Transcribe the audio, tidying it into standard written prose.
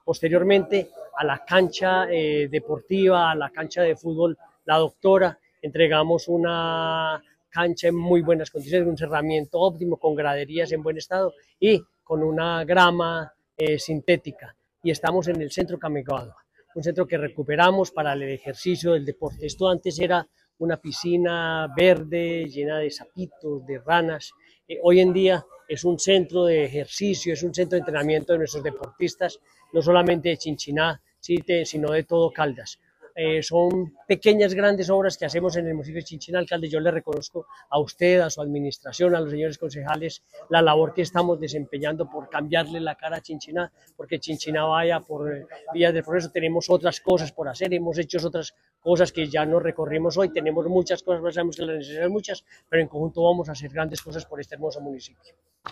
Posteriormente a la cancha deportiva, a la cancha de fútbol La Doctora, entregamos una cancha en muy buenas condiciones, un cerramiento óptimo, con graderías en buen estado y con una grama sintética. Y estamos en el centro Kamigawa, un centro que recuperamos para el ejercicio del deporte. Esto antes era una piscina verde llena de sapitos, de ranas. Hoy en día es un centro de ejercicio, es un centro de entrenamiento de nuestros deportistas, no solamente de Chinchiná, sino de todo Caldas. Son pequeñas, grandes obras que hacemos en el municipio de Chinchiná. Alcalde, yo le reconozco a usted, a su administración, a los señores concejales, la labor que estamos desempeñando por cambiarle la cara a Chinchiná, porque Chinchiná vaya por vías de progreso. Tenemos otras cosas por hacer, hemos hecho otras cosas que ya no recorrimos hoy, tenemos muchas cosas, sabemos que las necesitamos muchas, pero en conjunto vamos a hacer grandes cosas por este hermoso municipio.